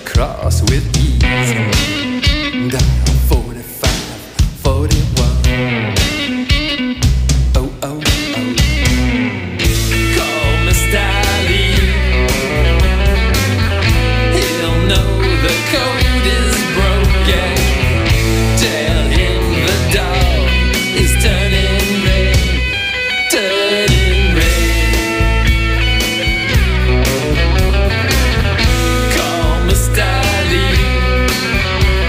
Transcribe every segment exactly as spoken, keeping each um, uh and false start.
cross with ease. Dial forty-five forty-one. Oh, oh, oh. Call Mister Lee. He'll know the code is broken. Tell him the dog is turning red, turning red. Call Mister Lee.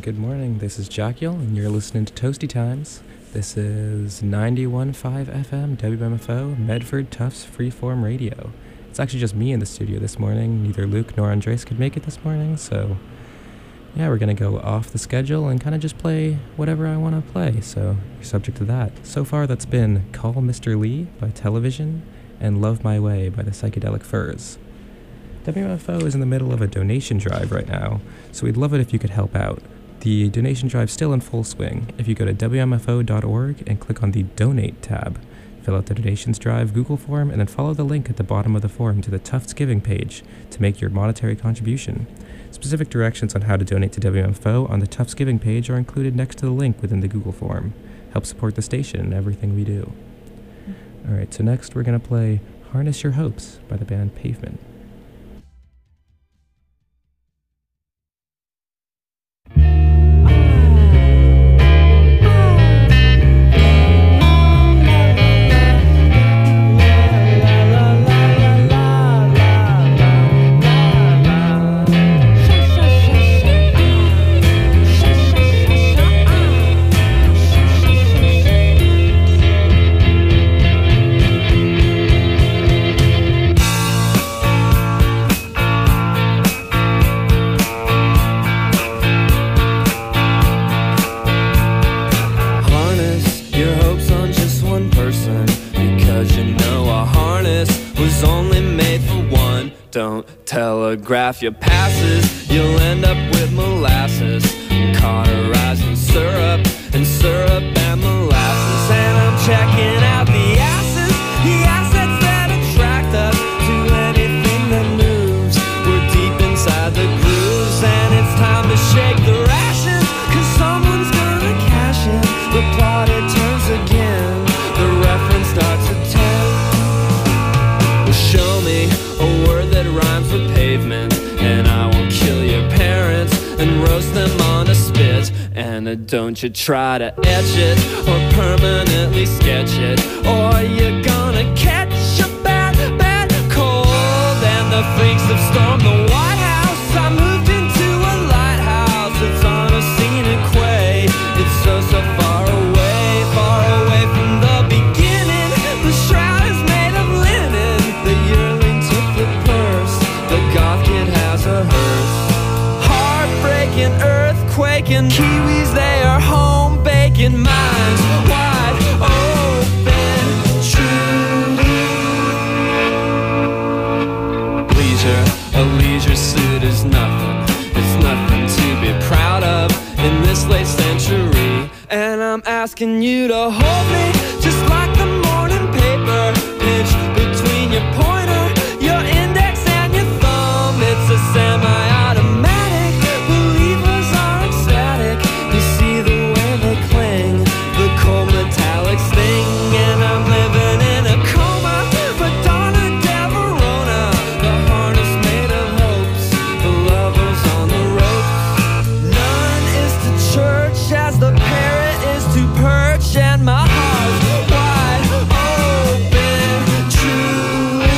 good morning. This is Jackiel, and you're listening to Toasty Times. This is ninety-one point five F M, W M F O, Medford Tufts Freeform Radio. It's actually just me in the studio this morning. Neither Luke nor Andres could make it this morning, so yeah, we're going to go off the schedule and kind of just play whatever I want to play, so you're subject to that. So far, that's been Call Mister Lee by Television and Love My Way by the Psychedelic Furs. W M F O is in the middle of a donation drive right now, so we'd love it if you could help out. The donation drive's still in full swing. If you go to W M F O dot org and click on the Donate tab, fill out the donations drive Google form, and then follow the link at the bottom of the form to the Tufts Giving page to make your monetary contribution. Specific directions on how to donate to W M F O on the Tufts Giving page are included next to the link within the Google form. Help support the station and everything we do. Alright, so next we're going to play Harness Your Hopes by the band Pavement. Don't telegraph your passes, you'll end up with molasses, cauterizing syrup and syrup and molasses. And I'm checking out the asses, the assets that attract us to anything that moves. We're deep inside the grooves, and it's time to shake the rations, cause someone's gonna cash in. The plot it turns again, the reference starts at ten. Well, show me a word that rhymes with pavement, and I will kill your parents and roast them on a spit. And uh, don't you try to etch it or permanently sketch it, or you're gonna catch a bad, bad cold. And the freaks have stormed the White House. I moved into a lighthouse. It's on a scenic quay. It's so, so far away, far away from the beginning. The shroud is made of linen. The yearling took the purse. The goth kid has a hearse. Heartbreaking, earthquaking Kiwis, they are home baking minds wide open, truly. Leisure, a leisure suit is nothing. It's nothing to be proud of in this late century. And I'm asking you to hold me just like the morning paper pitch between your pointer, your index and your thumb. It's a semi-automatic, believers are ecstatic. You see the way they cling, the cold metallic sting. And I'm living in a coma, Madonna del Verona. The harness made of hopes, the lovers on the ropes. None is to church as the parrot is to perch, and my heart's wide open, truly.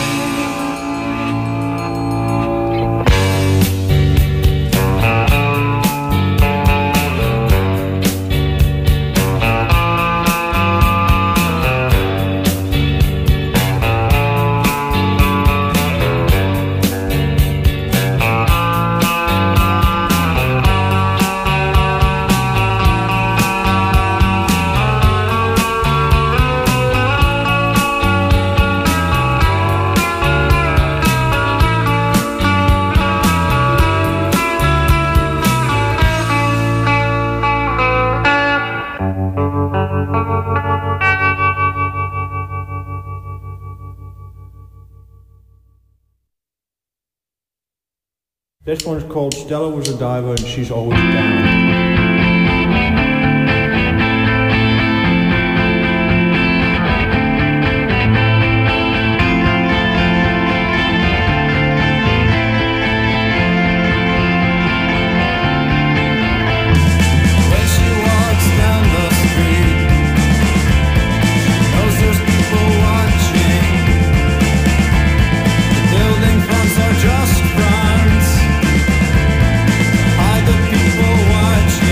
This one's called Stella Was a Diver and She's Always Down. Just friends, hide the people watching.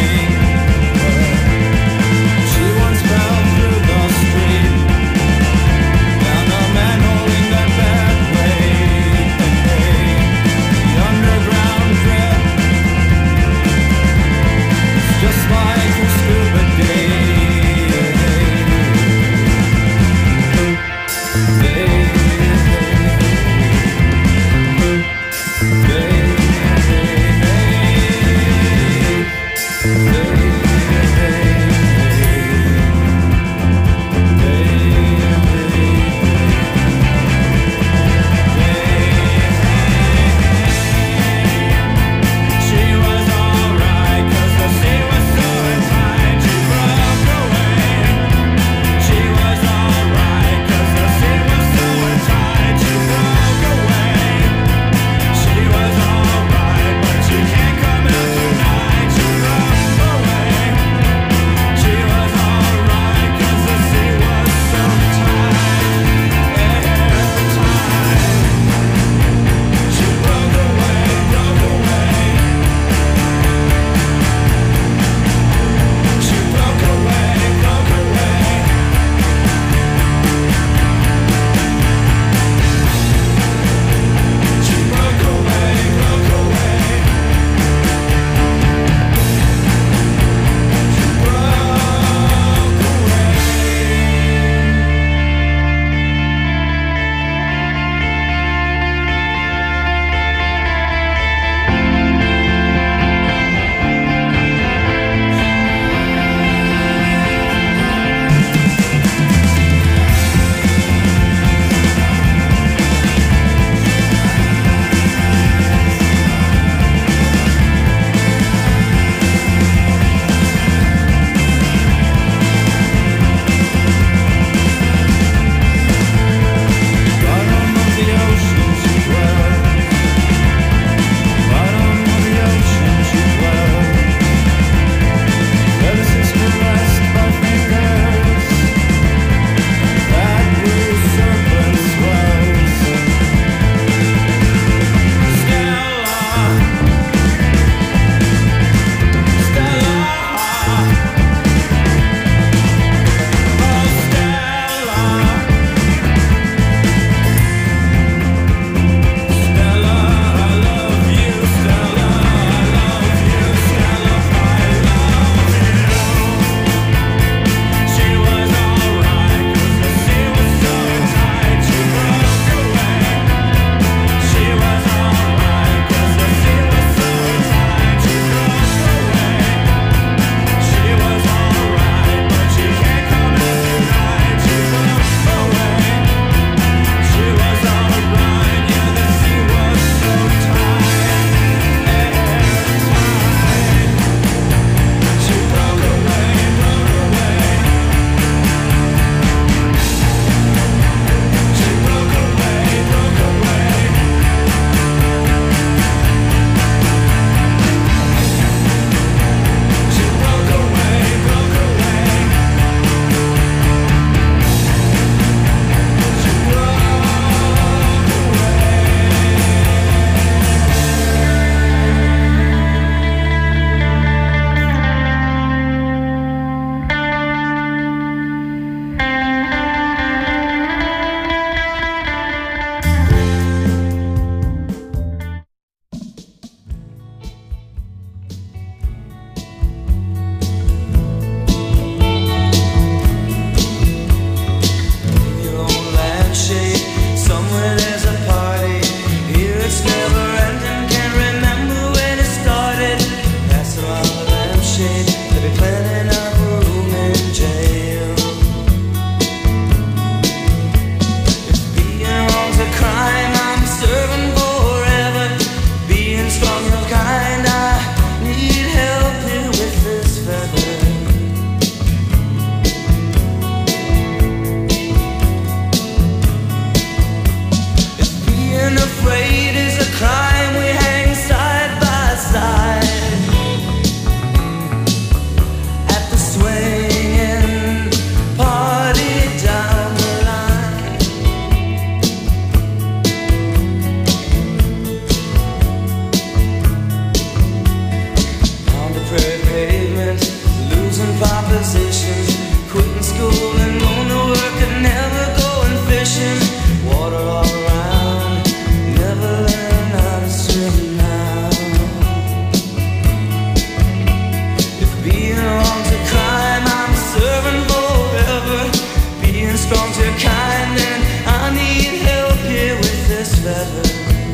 better.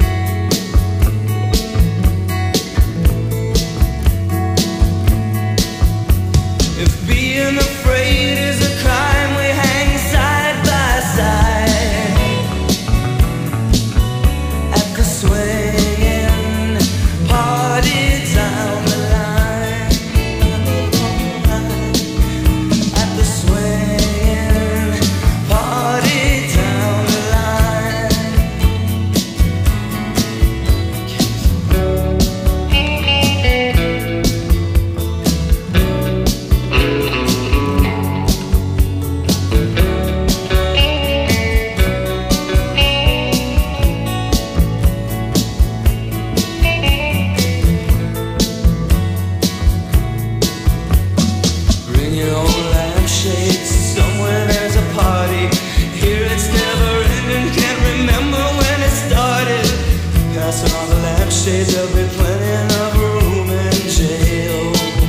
If being afraid is a crime, we hang side by side at the swinging party down the line. At the swinging party down the line. Bring your own lampshades, somewhere there's a party. Here it's never ending, can't remember when it started. Passing on the lampshades, there'll be plenty enough room in jail.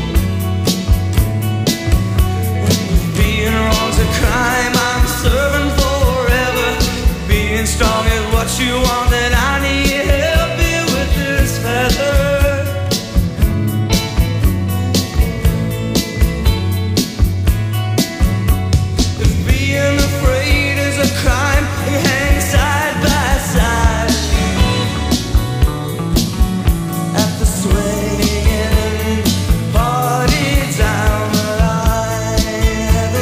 If being wrong's a crime, I'm serving forever. Being strong is what you want, then I need help here with this feather. If being afraid is a crime, we hang side by side at the swinging party down the line.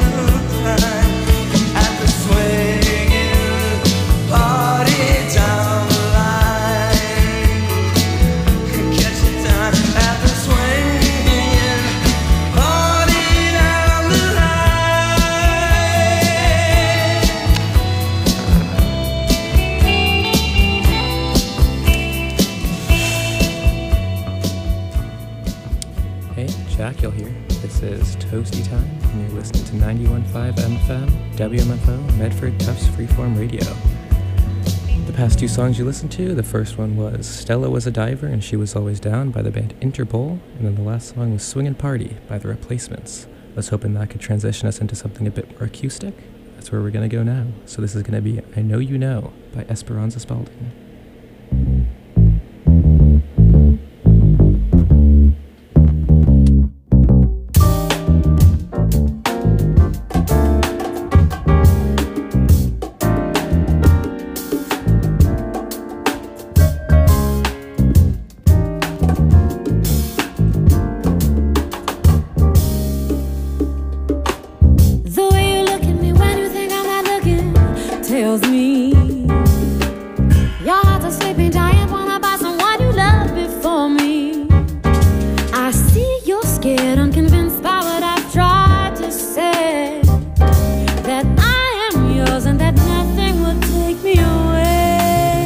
At the swinging party down the line. Catch it down at the swinging party down the line. Hey, Jack Hill here. This is Toasty Time, and you're listening to ninety-one point five F M, W M F O, Medford Tufts Freeform Radio. The past two songs you listened to, the first one was Stella Was a Diver and She Was Always Down by the band Interpol, and then the last song was Swingin' Party by The Replacements. I was hoping that could transition us into something a bit more acoustic. That's where we're going to go now. So this is going to be I Know You Know by Esperanza Spalding. The way you look at me when you think I'm not looking tells me your heart's a sleeping giant, wanna buy someone you love before me. I see you're scared, unconvinced by what I've tried to say, that I am yours and that nothing will take me away.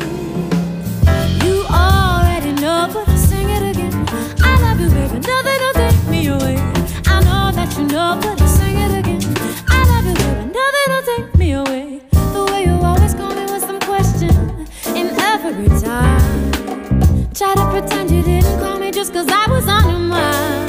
You already know, but I'll sing it again. I love you, baby, nothing will take me away. I know that you know, but I'll sing it again. I love you, baby, nothing will take me away. The way you always call me with some question in every time. Try to pretend you didn't call me just cause I was on your mind.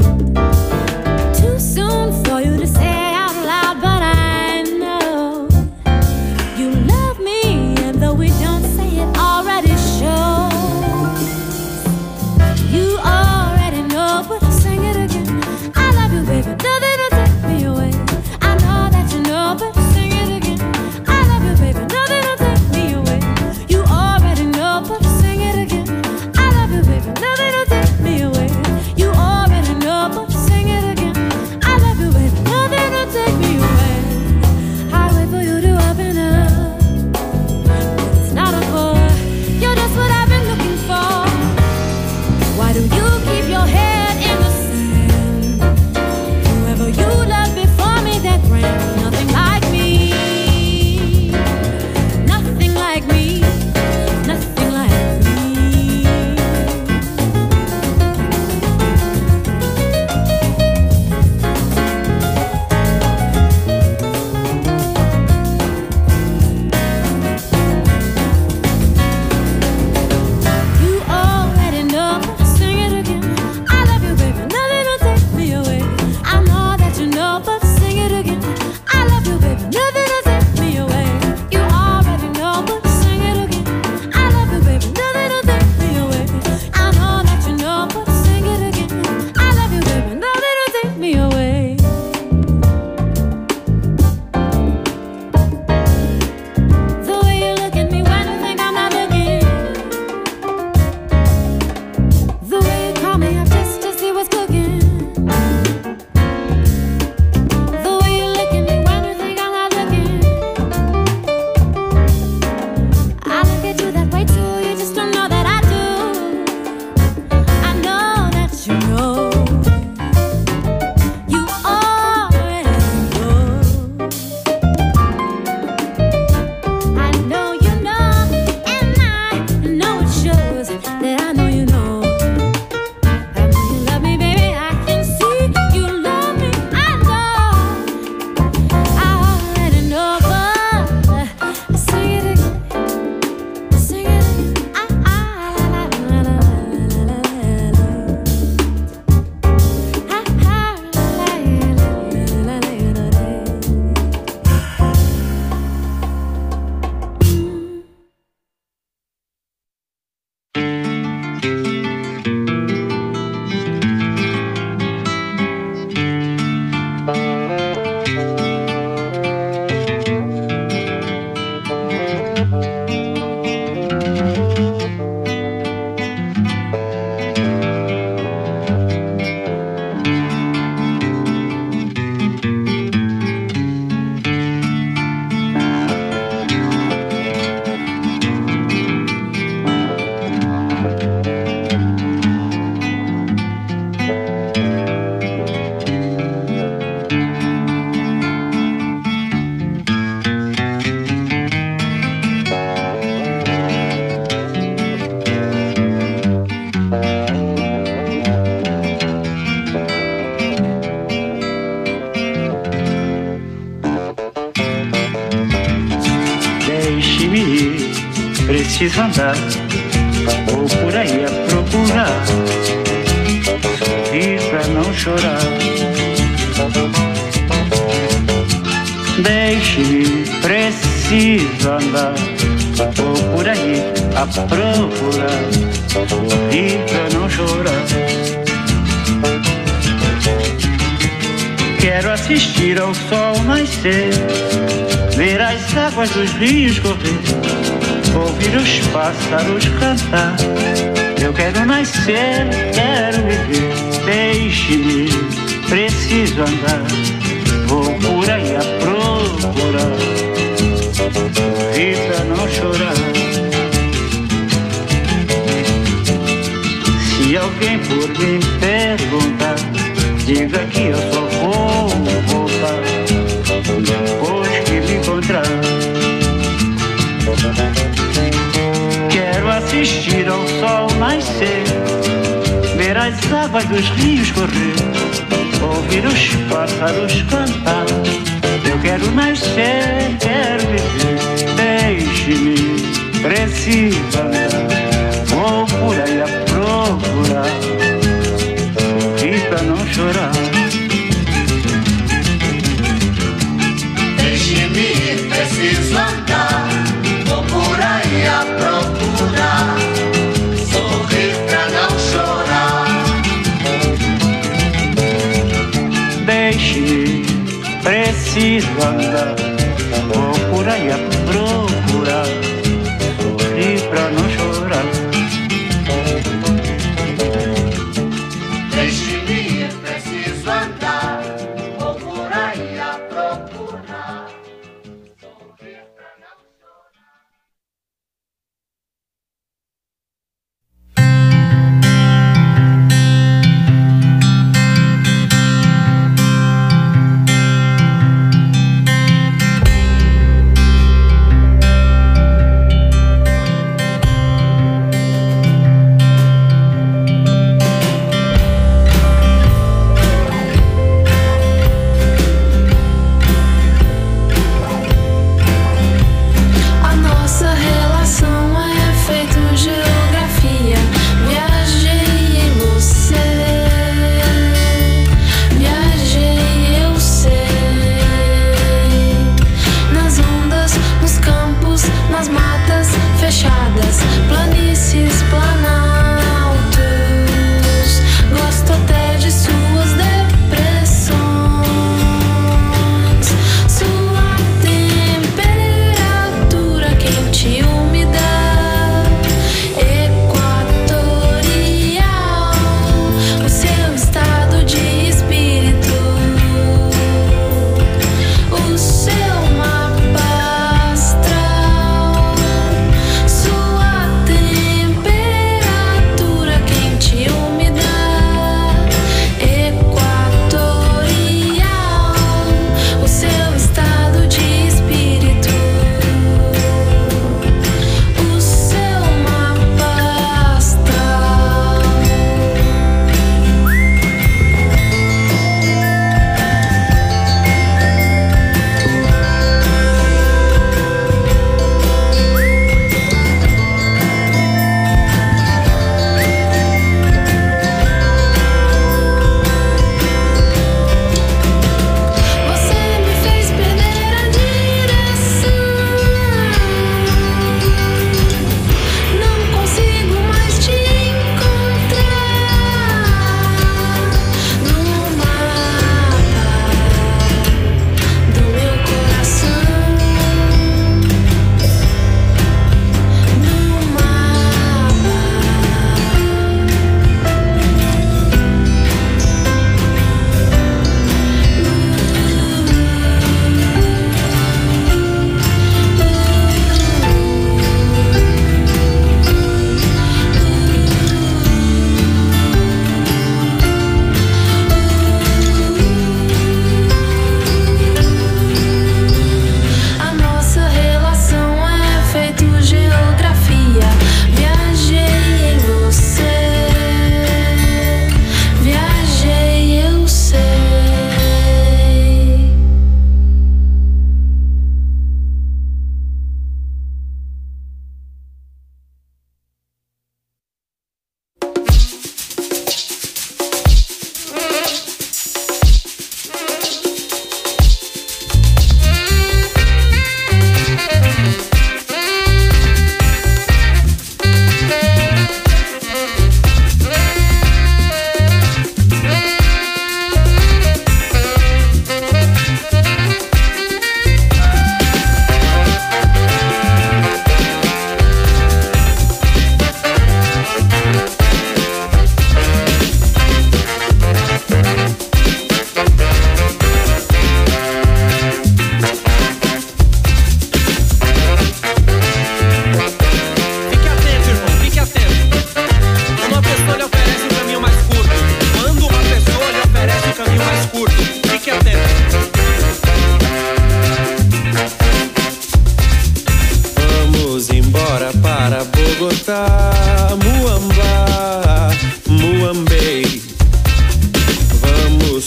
Too soon for you to say out loud, but I know you love me, and though we don't say it, already shows. You already know, but I'll sing it again. I love you, baby, nothing will take me away. I know that you know, but I'll sing it again. I love you, baby, nothing will take me away. You already know, but I'll sing it again. I love you, baby, nothing will take me away. You already know, but I'll sing it again. I love you, baby, nothing will take me away. I wait for you to open up, but it's not a door. You're just what I've been looking for. Why do you preciso andar, vou por aí a procurar, sorrir pra não chorar. Deixe-me, preciso andar, vou por aí a procurar, sorrir pra não chorar. Quero assistir ao sol nascer, ver as águas dos rios correr, ouvir os pássaros cantar. Eu quero nascer, quero viver. Deixe-me, preciso andar, vou por aí a procurar, sorrir pra não chorar. Se alguém por mim perguntar, diga que eu só vou voltar depois que me encontrar. Quero assistir ao sol nascer, ver as águas dos rios correr, ouvir os pássaros cantar. Eu quero nascer, quero viver. Deixe-me, preciso andar, vou por aí a procurar, sorrir pra não chorar. Deixe-me, preciso andar, vou por aí a procurar, sorrir pra não chorar. Deixe-me, preciso andar, vou por aí a procurar, sorrir pra não chorar. Deixe-me, preciso andar, vou por aí a procurar, sorrir pra não chorar.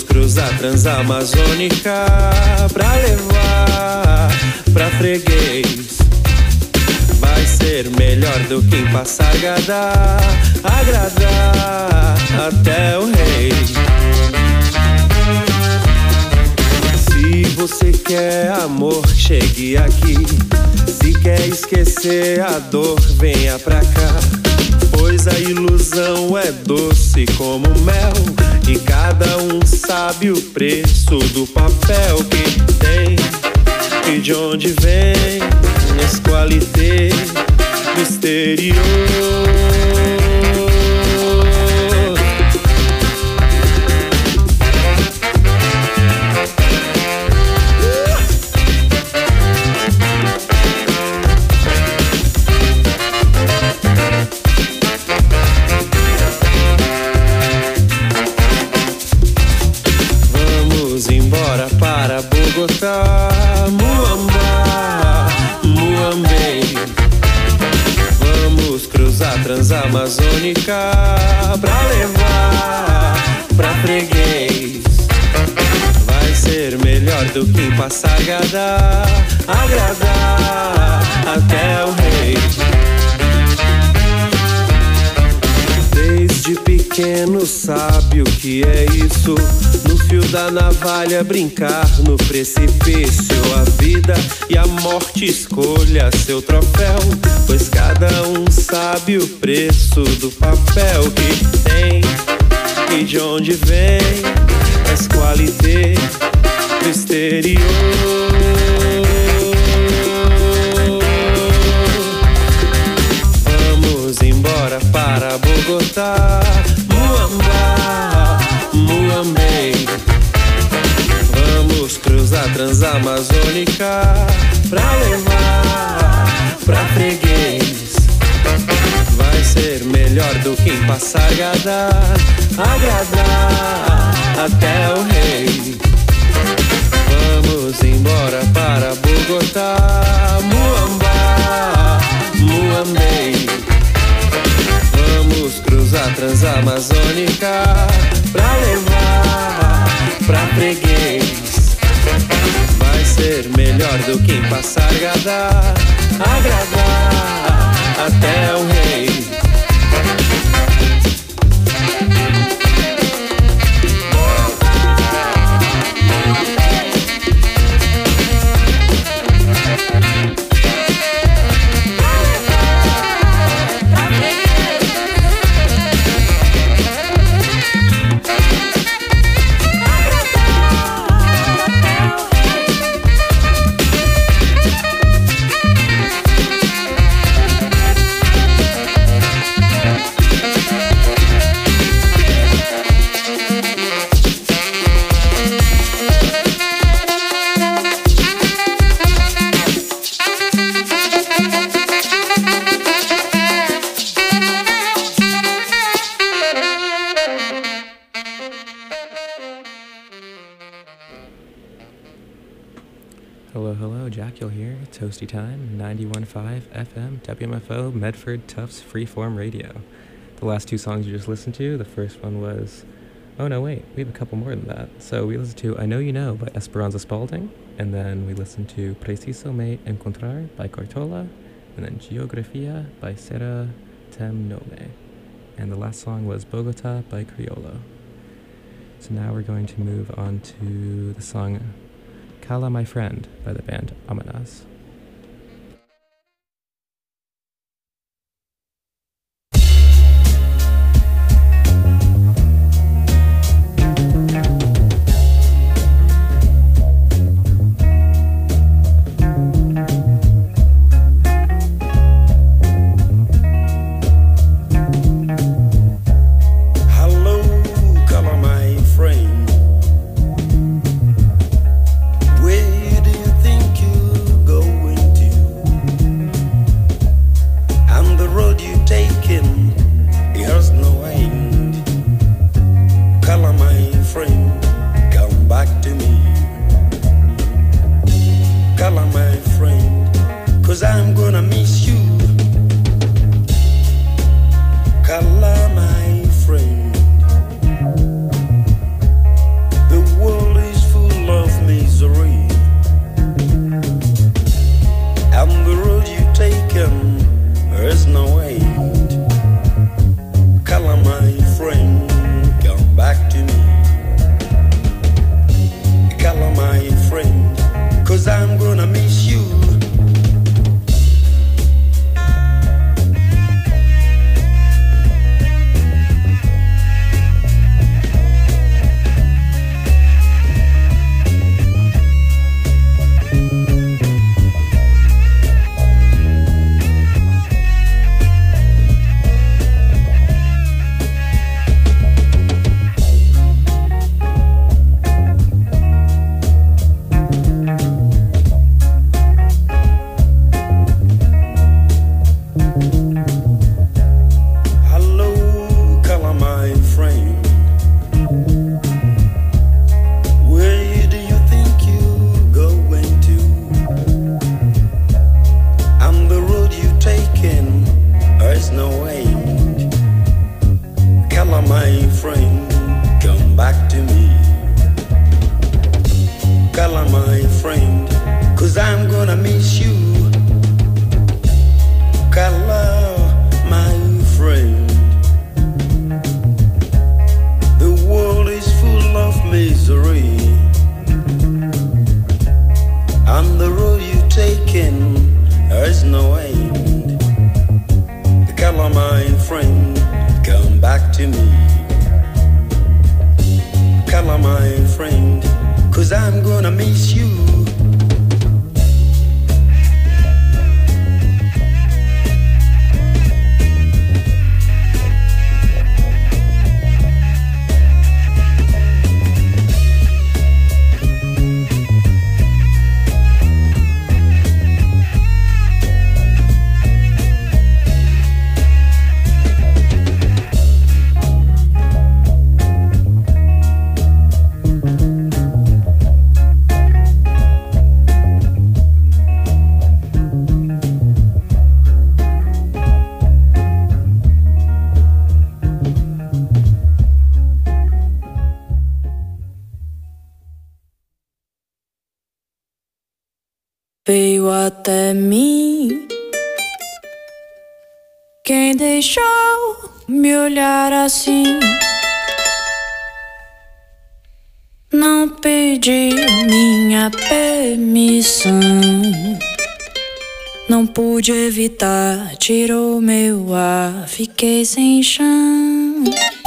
Vamos cruzar Transamazônica pra levar pra freguês. Vai ser melhor do que em Passargada, agradar até o rei. Se você quer amor, chegue aqui. Se quer esquecer a dor, venha pra cá. Pois a ilusão é doce como mel, e cada um sabe o preço do papel que tem e de onde vem esse qualité do exterior. Para Bogotá, Muamba, Muambei. Vamos cruzar Transamazônica pra levar pra freguês. Vai ser melhor do que em Passargada, agradar até o rei. Desde pequeno sabe o que é isso, no fio da navalha brincar no precipício. A vida e a morte escolha seu troféu, pois cada um sabe o preço do papel que tem e de onde vem essa qualité do exterior. Vamos embora para Bogotá, Muamba, Muambei. Vamos cruzar Transamazônica pra levar pra freguês. Vai ser melhor do que em Passargada, agradar até o rei. Vamos embora para Bogotá, Muamba, Muambei. Vamos cruzar Transamazônica pra levar pra freguês. Vai ser melhor do que em Passargada, agradar até o rei. Hello, hello, Jack Hill here. Toasty Time, ninety-one point five F M, W M F O, Medford Tufts Freeform Radio. The last two songs you just listened to, the first one was... Oh no, wait, we have a couple more than that. So we listened to I Know You Know by Esperanza Spalding, and then we listened to Preciso Me Encontrar by Cortola, and then Geografia by Serra Tem Nome. And the last song was Bogota by Criollo. So now we're going to move on to the song Kala My Friend by the band Amanas. Where do you think you go? my friend, come back to me. Call my friend, cause I'm gonna miss you. Call my friend. The world is full of misery, and the road you've taken has no end. Call my friend, come back to me. Call my friend, cause I'm gonna miss you. Veio até mim quem deixou me olhar assim. Não pedi minha permissão, não pude evitar, tirou meu ar, fiquei sem chão.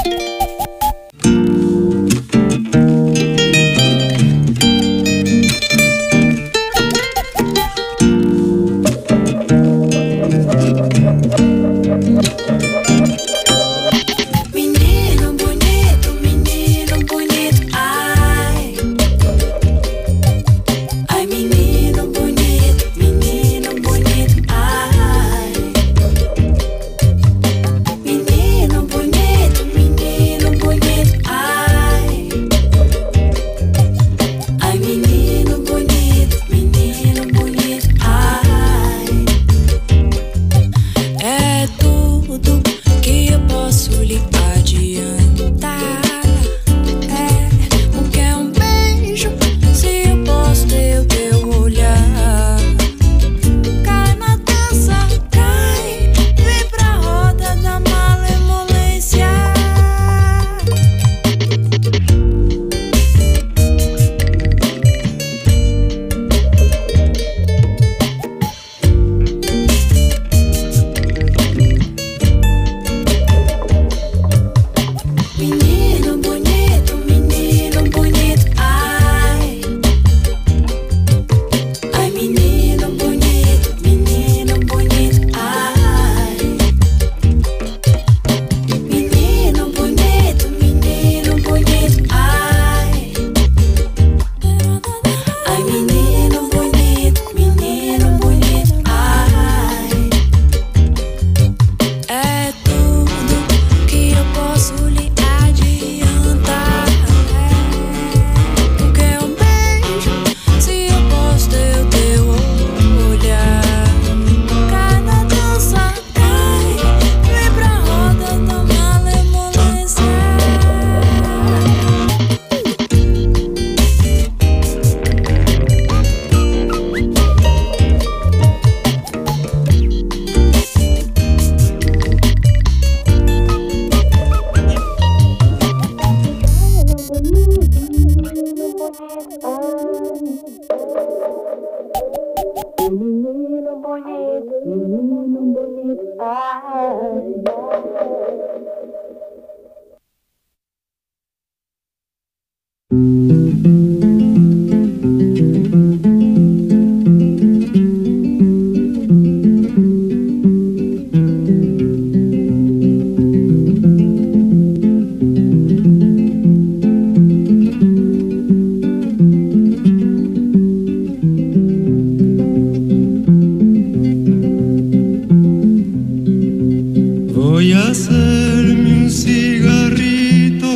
Voy a hacerme un cigarrito,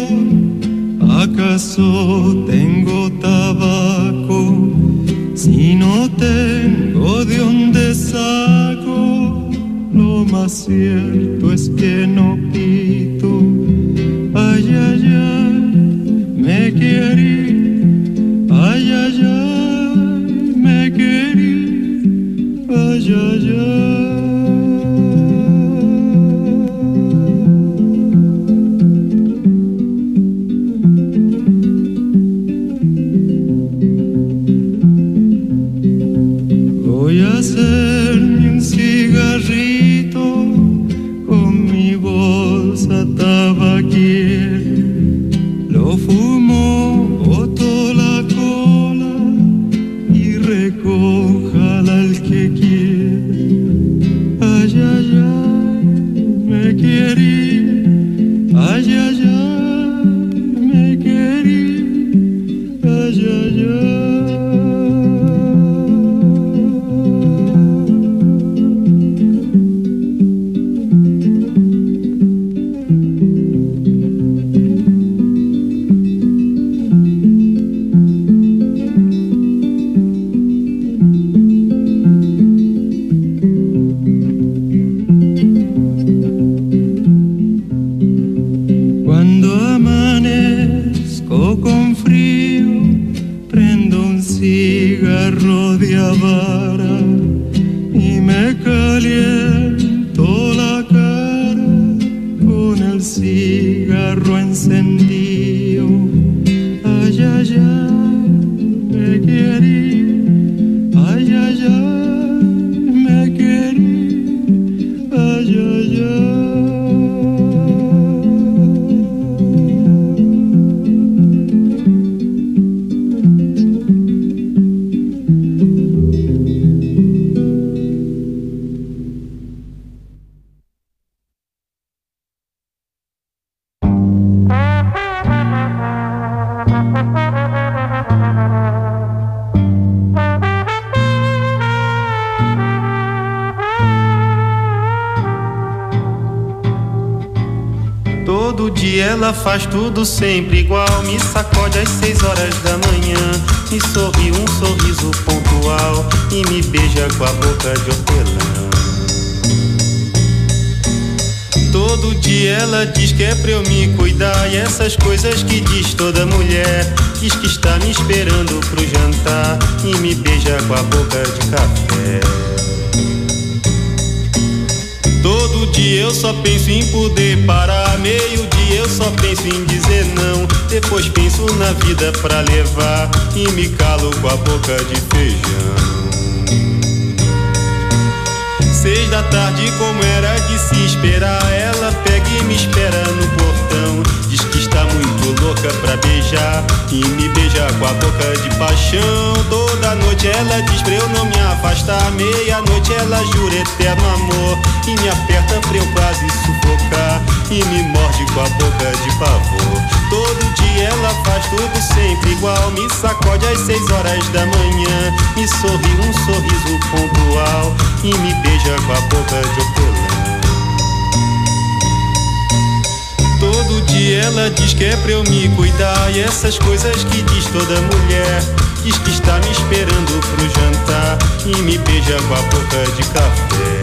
¿acaso tengo tabaco? Si no tengo, ¿de dónde saco? Lo más cierto es que no pito. Ay, profumo, botó la cola y recójala el que quiere. Ay, ay, ay, me quería, ay, ay, ay, me quería, ay, ay, ay. Ela faz tudo sempre igual, me sacode às seis horas da manhã, me sorri um sorriso pontual e me beija com a boca de hortelã. Todo dia ela diz que é pra eu me cuidar, e essas coisas que diz toda mulher, diz que está me esperando pro jantar e me beija com a boca de café. Todo dia eu só penso em poder parar, meio dia eu só penso em dizer não, depois penso na vida pra levar e me calo com a boca de feijão. Seis da tarde, como era de se esperar, ela pega e me espera no portão, diz que está muito louca pra beijar e me beija com a boca de paixão. Toda noite ela diz pra eu não me afastar, meia-noite ela jura eterno amor e me aperta pra eu quase sufocar e me morde com a boca de pavor. Todo dia ela faz tudo sempre igual, me sacode às seis horas da manhã, me sorri um sorriso pontual e me beija com a boca de hortelã. Todo dia ela diz que é pra eu me cuidar, e essas coisas que diz toda mulher, diz que está me esperando pro jantar e me beija com a boca de café.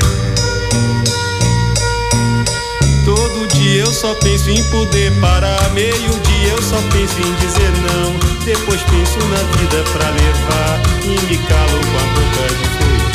Todo dia eu só penso em poder parar, meio dia eu só penso em dizer não, depois penso na vida pra levar e me calo com a boca de feijão.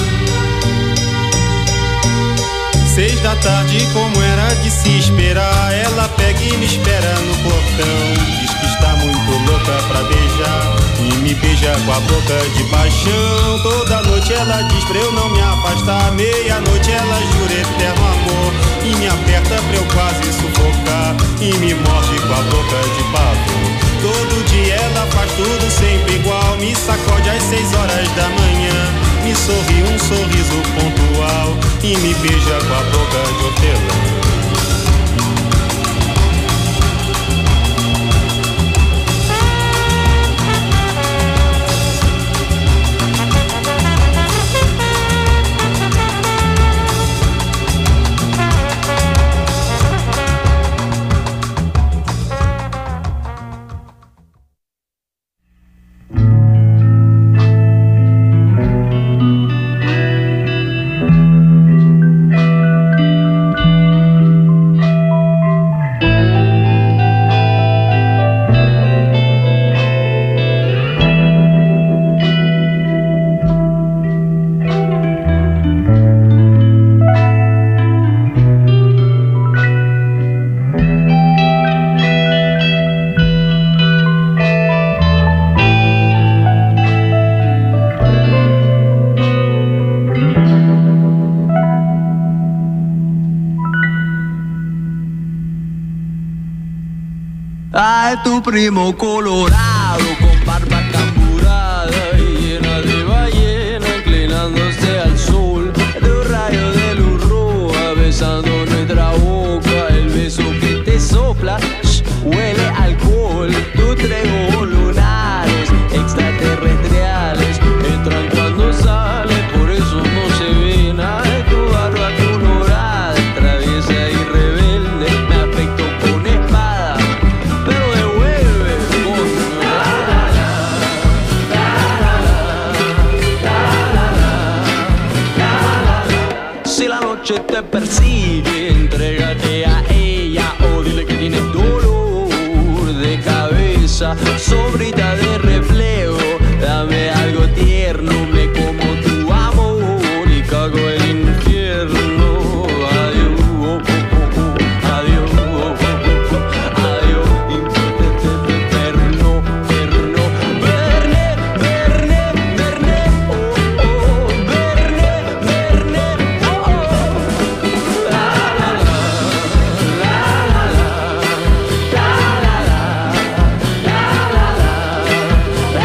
Seis da tarde, como era de se esperar, ela pega e me espera no portão, diz que está muito louca pra beijar e me beija com a boca de paixão. Toda noite ela diz pra eu não me afastar, meia-noite ela jura eterno amor e me aperta pra eu quase sufocar e me morde com a boca de pavor. Todo dia ela faz tudo sempre igual, me sacode às seis horas da manhã, me sorri um sorriso pontual e me beija com a boca de hortelã. Ay, tu primo colorado con barba camburada y llena de ballena, inclinándose al sol de un rayo de luz roja, besando nuestra boca. El beso que te sopla, shh, huele a alcohol. Tus tres ojos lunares, extraterrestriales, entran cuando sales, por eso no se ve nada. De tu barba colorada, traviesa y rebelde, me afectó con espada, pero devuelve con la la la, la la la la. Si la noche te persigue, entrégate a ella o dile que tienes dolor de cabeza, sobrita de reflejo, dame algo tierno, me como tu amor y cago el infierno. Adiós, oh, oh, oh, adiós, oh, oh, oh, adiós, perno, perno, verne, verne, verne, oh, oh, verne, verne, oh, oh, la la la, la la la, la la la, la la la, la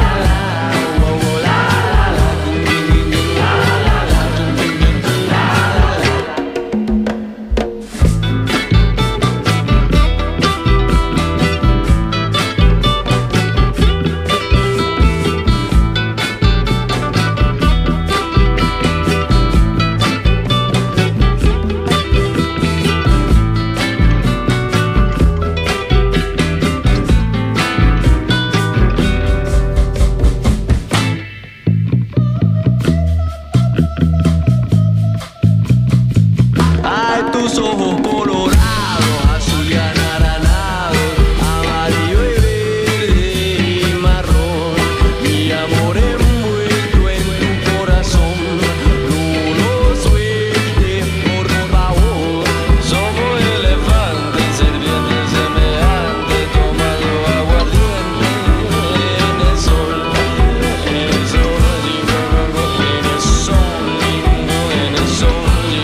ay, tus ojos colorados, azul y anaranjado, amarillo y verde y marrón. Mi amor envuelto en tu corazón, no lo sueltes por favor. Somos elefantes, serpientes semejantes, tomando aguardiente en el sol, en el sol, en el sol, en el sol.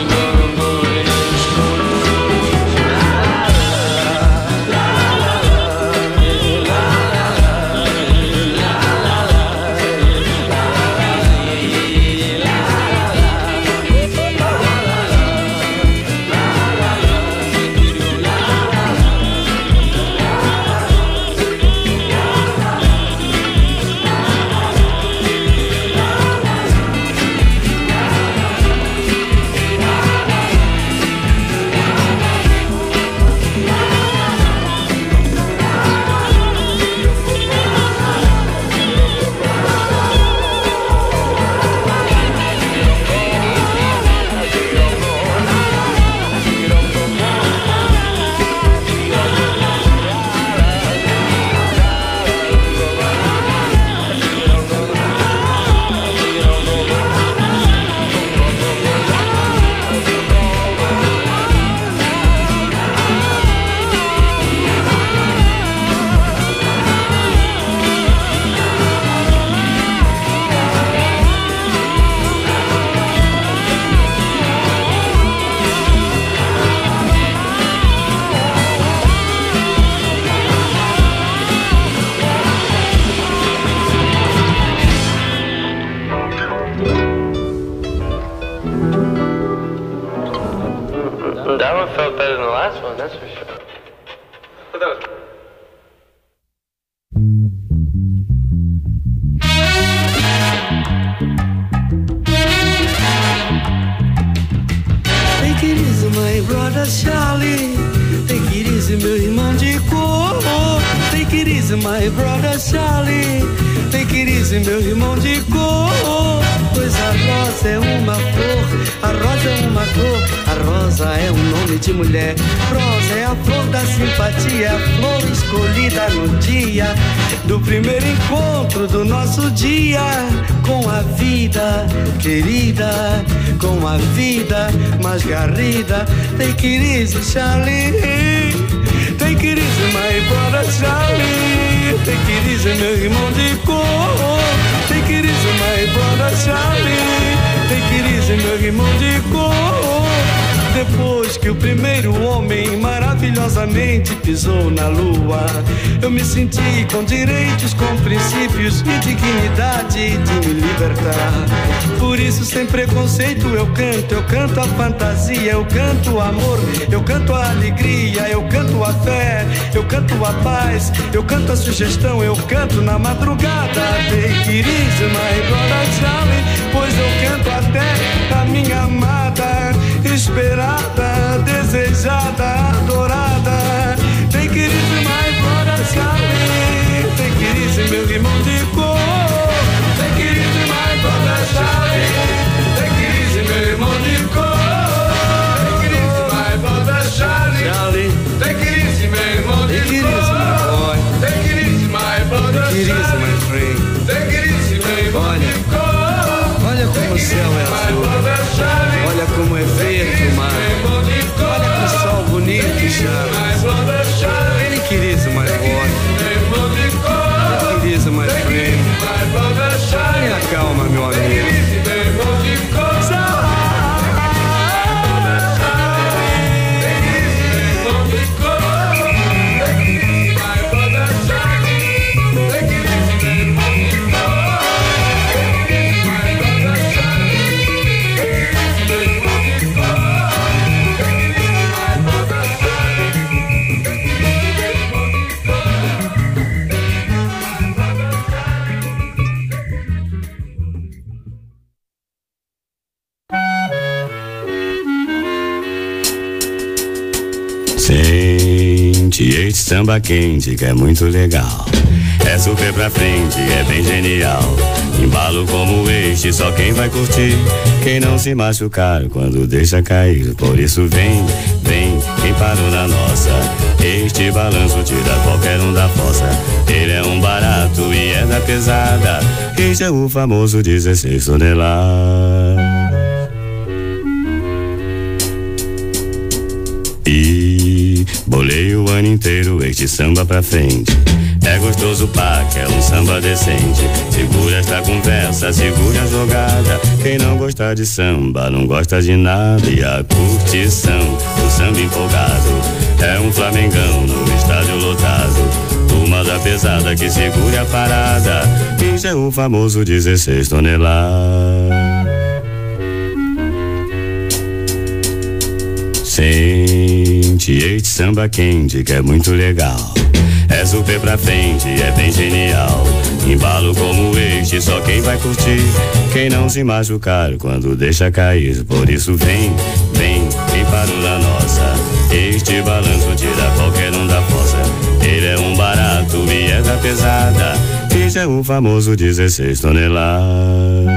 That one felt better than the last one, that's for sure. But that was... Take it easy, my brother Charlie. Take it easy, meu irmão de cor. Take it easy, my brother Charlie. Take it easy, meu irmão de cor. Pois a rosa é uma flor, a rosa é uma cor, a rosa é um nome de mulher. Rosa é a flor da simpatia, a flor escolhida no dia do primeiro encontro do nosso dia com a vida querida, com a vida mais garrida. Take it easy, Charlie. Take it easy, my brother Charlie. Take it easy, meu irmão de cor. Take it easy, my brother Charlie. Take it easy, meu irmão de cor. Depois que o primeiro homem maravilhosamente pisou na lua, eu me senti com direitos, com princípios e dignidade de me libertar. Por isso, sem preconceito, eu canto. Eu canto a fantasia, eu canto o amor, eu canto a alegria, eu canto a fé, eu canto a paz, eu canto a sugestão, eu canto na madrugada. Take it easy, my brother Charlie, pois eu canto até a minha amada, esperada, desejada, adorada. Take it easy, my brother Charlie, take it easy, meu irmão de cor. Take it easy, my brother Charlie, take it easy, meu irmão de cor. Take it easy, my brother Charlie, Charlie. Take it easy, meu irmão de cor. Take it easy, my boy. Take it easy, my brother Charlie. Take it easy, my friend. Take it easy, meu irmão de cor. Olha como o céu é azul, olha como é verde o mar, olha que sol bonito e chama. Take it easy, my boy. Take it easy, my friend. Tenha calma, meu amigo. Sente este samba quente que é muito legal. É super pra frente, é bem genial. Embalo como este, só quem vai curtir. Quem não se machucar quando deixa cair. Por isso vem, vem, quem parou na nossa. Este balanço tira qualquer um da fossa. Ele é um barato e é da pesada. Este é o famoso dezesseis toneladas. E bolei o ano inteiro este samba pra frente. É gostoso pá, que é um samba decente. Segura esta conversa, segura a jogada. Quem não gosta de samba, não gosta de nada. E a curtição do samba empolgado é um flamengão no estádio lotado. Turma da pesada que segura a parada. Isso é o famoso dezesseis toneladas. Sente este samba quente que é muito legal. É super pra frente, é bem genial. Embalo como este, só quem vai curtir. Quem não se machucar quando deixa cair. Por isso vem, vem, quem parou na nossa. Este balanço tira qualquer um da fossa. Ele é um barato e é da pesada. Este é o famoso dezesseis toneladas.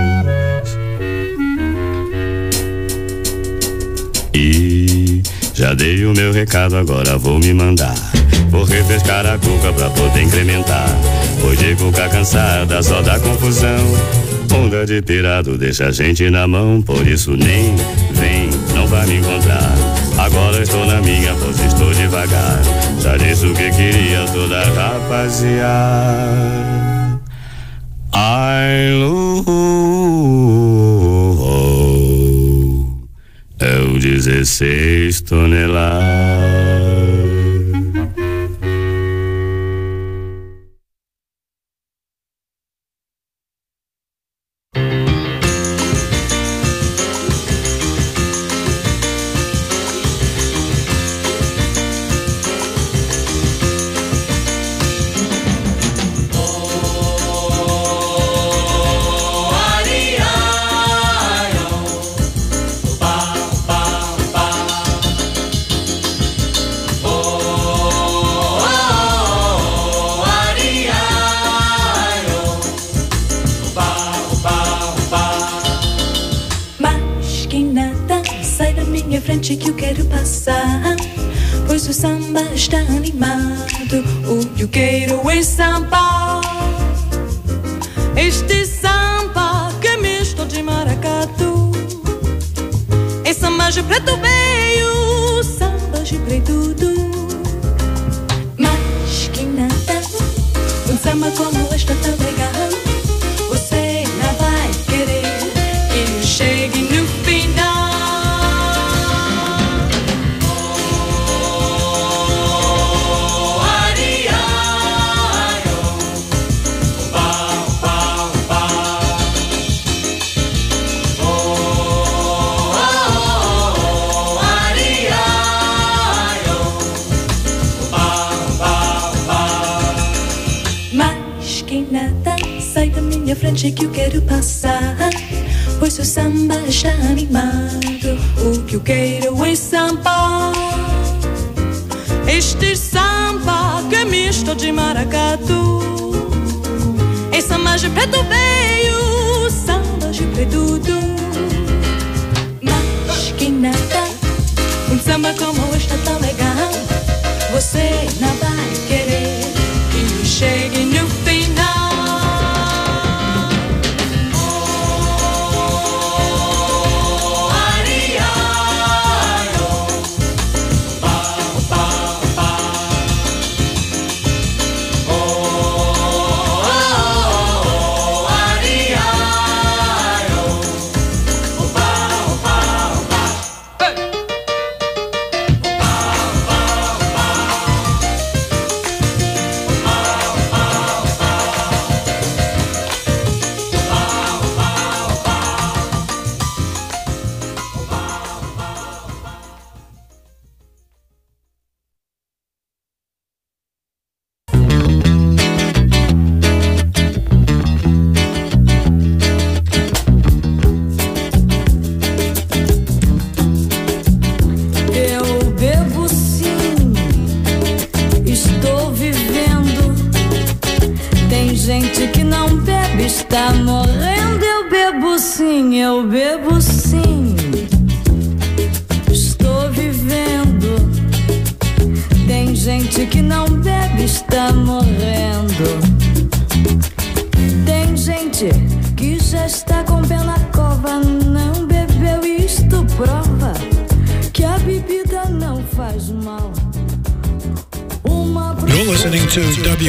E já dei o meu recado, agora vou me mandar. Vou refrescar a cuca pra poder incrementar. Pois de cuca cansada só dá confusão. Onda de pirado deixa a gente na mão. Por isso nem vem, não vai me encontrar. Agora estou na minha, pois estou devagar. Já disse o que queria toda a rapaziada. Ai, lu, é o dezesseis toneladas. Que eu quero passar, pois o samba está animado. O que eu quero é samba. Este samba que é misto de maracatu. É samba de preto veio, samba de preto tudo. Mas que nada, um samba como este tão legal. Você não vai querer que eu chegue no final. esquinada, sai da minha frente que eu quero passar, pois o samba está animado. O que eu quero é samba, este samba que é misto de maracatu. É samba de preto veio, samba de preto. Mas que nada, um samba como este tão legal, você não vai querer que eu chegue no final. Tá morrendo, eu bebo sim, eu bebo sim. Estou vivendo. Tem gente que não bebe, está morrendo. Tem gente que já está com o pé na cova, não bebeu, isto prova que a bebida não faz mal. Uma You're listening to W